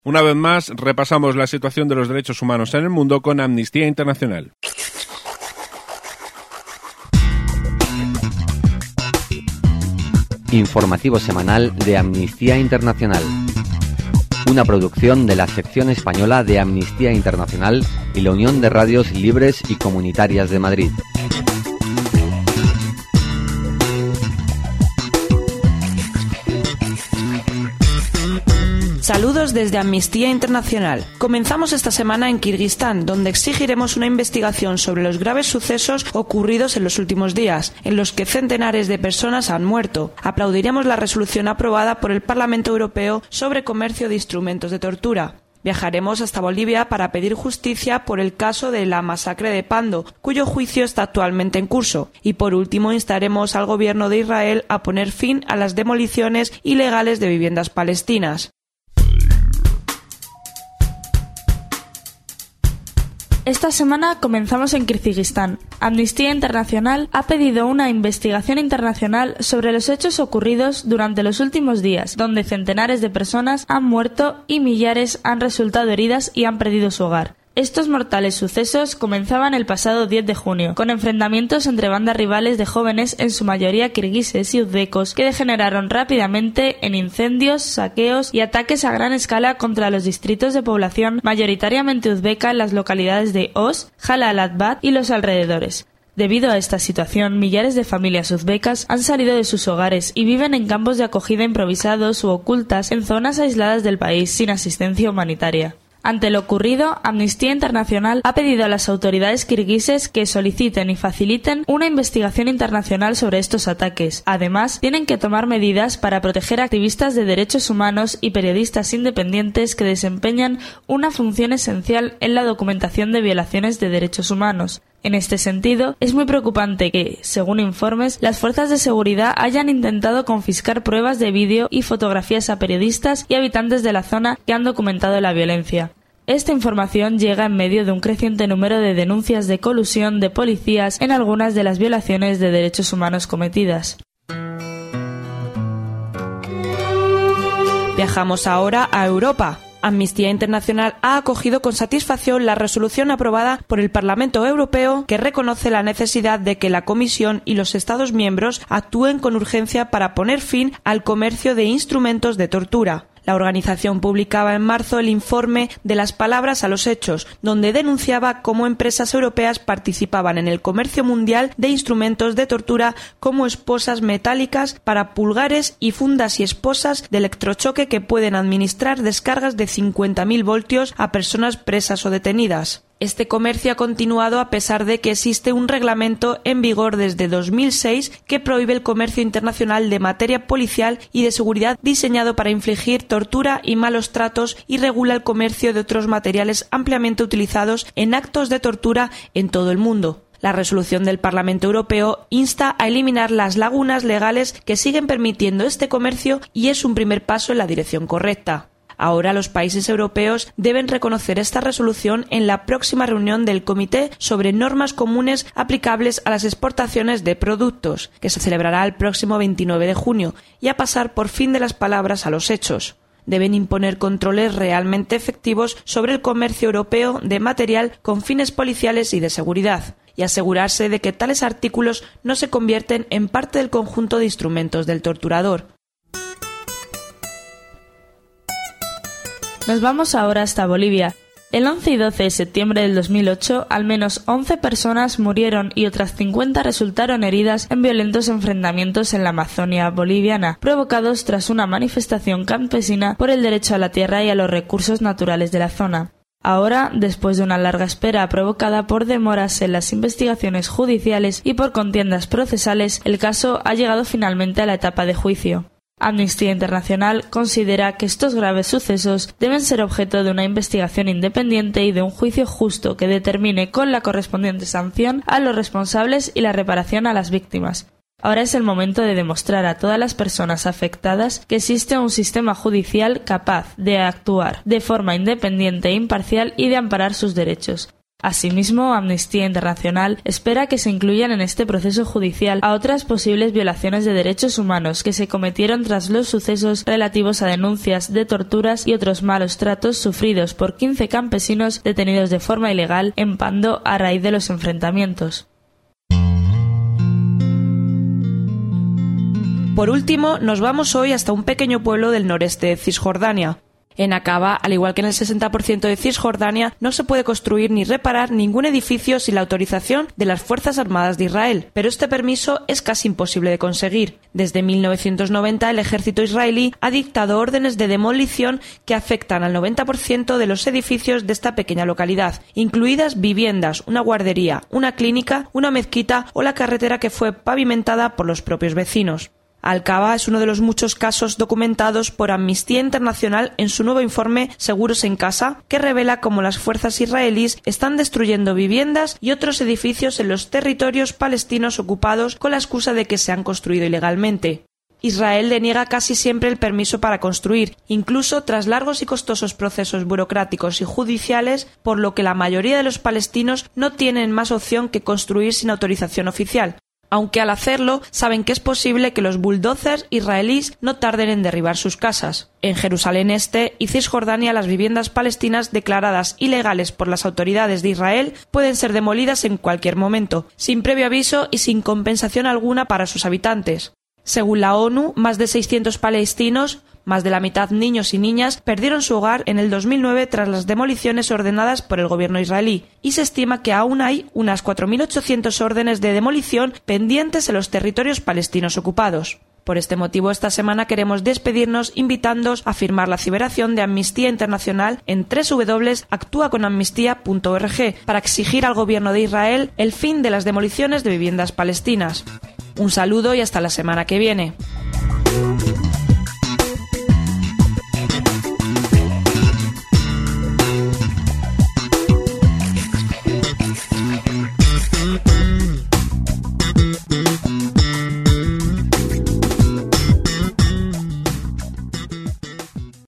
Una vez más, repasamos la situación de los derechos humanos en el mundo con Amnistía Internacional. Informativo semanal de Amnistía Internacional. Una producción de la sección española de Amnistía Internacional y la Unión de Radios Libres y Comunitarias de Madrid. Saludos desde Amnistía Internacional. Comenzamos esta semana en Kirguistán, donde exigiremos una investigación sobre los graves sucesos ocurridos en los últimos días, en los que centenares de personas han muerto. Aplaudiremos la resolución aprobada por el Parlamento Europeo sobre comercio de instrumentos de tortura. Viajaremos hasta Bolivia para pedir justicia por el caso de la masacre de Pando, cuyo juicio está actualmente en curso. Y por último, instaremos al gobierno de Israel a poner fin a las demoliciones ilegales de viviendas palestinas. Esta semana comenzamos en Kirguistán. Amnistía Internacional ha pedido una investigación internacional sobre los hechos ocurridos durante los últimos días, donde centenares de personas han muerto y millares han resultado heridas y han perdido su hogar. Estos mortales sucesos comenzaban el pasado 10 de junio, con enfrentamientos entre bandas rivales de jóvenes, en su mayoría kirguises y uzbekos, que degeneraron rápidamente en incendios, saqueos y ataques a gran escala contra los distritos de población mayoritariamente uzbeka en las localidades de Osh, Jalalabad y los alrededores. Debido a esta situación, millares de familias uzbekas han salido de sus hogares y viven en campos de acogida improvisados u ocultas en zonas aisladas del país sin asistencia humanitaria. Ante lo ocurrido, Amnistía Internacional ha pedido a las autoridades kirguises que soliciten y faciliten una investigación internacional sobre estos ataques. Además, tienen que tomar medidas para proteger a activistas de derechos humanos y periodistas independientes que desempeñan una función esencial en la documentación de violaciones de derechos humanos. En este sentido, es muy preocupante que, según informes, las fuerzas de seguridad hayan intentado confiscar pruebas de vídeo y fotografías a periodistas y habitantes de la zona que han documentado la violencia. Esta información llega en medio de un creciente número de denuncias de colusión de policías en algunas de las violaciones de derechos humanos cometidas. Viajamos ahora a Europa. Amnistía Internacional ha acogido con satisfacción la resolución aprobada por el Parlamento Europeo que reconoce la necesidad de que la Comisión y los Estados miembros actúen con urgencia para poner fin al comercio de instrumentos de tortura. La organización publicaba en marzo el informe de las palabras a los hechos, donde denunciaba cómo empresas europeas participaban en el comercio mundial de instrumentos de tortura como esposas metálicas para pulgares y fundas y esposas de electrochoque que pueden administrar descargas de 50.000 voltios a personas presas o detenidas. Este comercio ha continuado a pesar de que existe un reglamento en vigor desde 2006 que prohíbe el comercio internacional de materia policial y de seguridad diseñado para infligir tortura y malos tratos y regula el comercio de otros materiales ampliamente utilizados en actos de tortura en todo el mundo. La resolución del Parlamento Europeo insta a eliminar las lagunas legales que siguen permitiendo este comercio y es un primer paso en la dirección correcta. Ahora los países europeos deben reconocer esta resolución en la próxima reunión del Comité sobre Normas Comunes aplicables a las exportaciones de productos, que se celebrará el próximo 29 de junio, y a pasar por fin de las palabras a los hechos. Deben imponer controles realmente efectivos sobre el comercio europeo de material con fines policiales y de seguridad, y asegurarse de que tales artículos no se convierten en parte del conjunto de instrumentos del torturador. Nos vamos ahora hasta Bolivia. El 11 y 12 de septiembre del 2008, al menos 11 personas murieron y otras 50 resultaron heridas en violentos enfrentamientos en la Amazonia boliviana, provocados tras una manifestación campesina por el derecho a la tierra y a los recursos naturales de la zona. Ahora, después de una larga espera provocada por demoras en las investigaciones judiciales y por contiendas procesales, el caso ha llegado finalmente a la etapa de juicio. Amnistía Internacional considera que estos graves sucesos deben ser objeto de una investigación independiente y de un juicio justo que determine con la correspondiente sanción a los responsables y la reparación a las víctimas. Ahora es el momento de demostrar a todas las personas afectadas que existe un sistema judicial capaz de actuar de forma independiente e imparcial y de amparar sus derechos. Asimismo, Amnistía Internacional espera que se incluyan en este proceso judicial a otras posibles violaciones de derechos humanos que se cometieron tras los sucesos relativos a denuncias de torturas y otros malos tratos sufridos por 15 campesinos detenidos de forma ilegal en Pando a raíz de los enfrentamientos. Por último, nos vamos hoy hasta un pequeño pueblo del noreste de Cisjordania. En Aqaba, al igual que en el 60% de Cisjordania, no se puede construir ni reparar ningún edificio sin la autorización de las Fuerzas Armadas de Israel, pero este permiso es casi imposible de conseguir. Desde 1990, el ejército israelí ha dictado órdenes de demolición que afectan al 90% de los edificios de esta pequeña localidad, incluidas viviendas, una guardería, una clínica, una mezquita o la carretera que fue pavimentada por los propios vecinos. Aqaba es uno de los muchos casos documentados por Amnistía Internacional en su nuevo informe Seguros en Casa, que revela cómo las fuerzas israelíes están destruyendo viviendas y otros edificios en los territorios palestinos ocupados con la excusa de que se han construido ilegalmente. Israel deniega casi siempre el permiso para construir, incluso tras largos y costosos procesos burocráticos y judiciales, por lo que la mayoría de los palestinos no tienen más opción que construir sin autorización oficial, aunque al hacerlo saben que es posible que los bulldozers israelíes no tarden en derribar sus casas. En Jerusalén Este y Cisjordania, las viviendas palestinas declaradas ilegales por las autoridades de Israel pueden ser demolidas en cualquier momento, sin previo aviso y sin compensación alguna para sus habitantes. Según la ONU, más de 600 palestinos, más de la mitad niños y niñas, perdieron su hogar en el 2009 tras las demoliciones ordenadas por el gobierno israelí, y se estima que aún hay unas 4.800 órdenes de demolición pendientes en los territorios palestinos ocupados. Por este motivo, esta semana queremos despedirnos invitándoos a firmar la ciberación de Amnistía Internacional en www.actuaconamnistía.org para exigir al gobierno de Israel el fin de las demoliciones de viviendas palestinas. Un saludo y hasta la semana que viene.